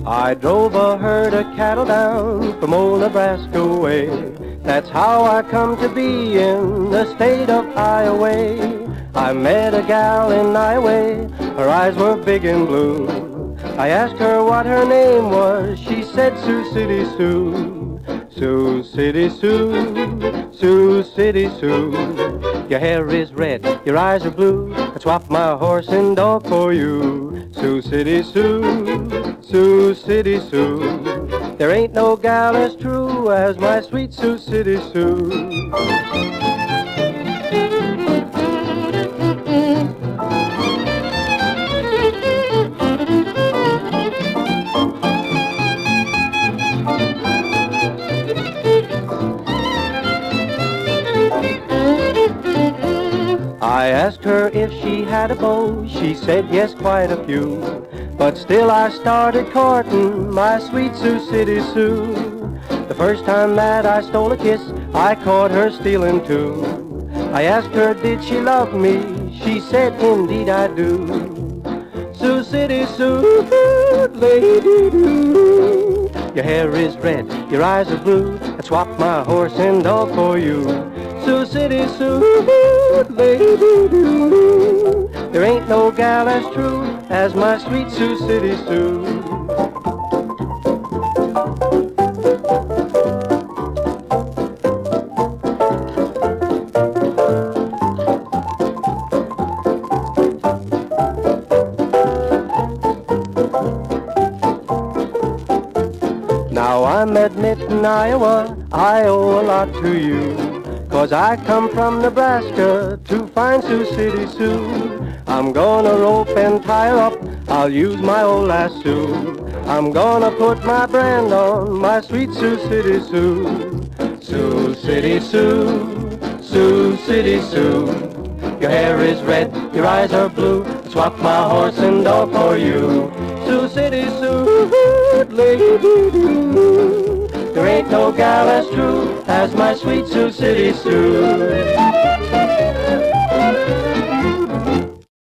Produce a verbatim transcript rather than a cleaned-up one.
I drove a herd of cattle down from old Nebraska way. That's how I come to be in the state of Iowa. I met a gal in Iowa, her eyes were big and blue. I asked her what her name was, she said Sioux City Sue. Sioux City Sue, Sioux City Sue. Your hair is red, your eyes are blue, I'd swap my horse and dog for you. Sioux City Sue, Sioux City Sue. There ain't no gal as true as my sweet Sioux City Sue. I asked her if she had a beau, she said yes, quite a few. But still I started courting my sweet Sioux City Sue. The first time that I stole a kiss, I caught her stealing too. I asked her did she love me, she said indeed I do. Sioux City Sue, lady do. Your hair is red, your eyes are blue, I'd swap my horse and dog for you. Sioux City Sue, lady do. There ain't no gal as true as my sweet Sioux City Sue. Now I'm admitting Iowa, I owe a lot to you. 'Cause I come from Nebraska to find Sioux City Sue. I'm gonna rope and tie her up, I'll use my old lasso. I'm gonna put my brand on my sweet Sioux City Sue. Sioux City Sue, Sioux City Sue. Your hair is red, your eyes are blue, swap my horse and dog for you. Sioux City Sue, lady do. There ain't no gal as true as my sweet Sioux City Sue.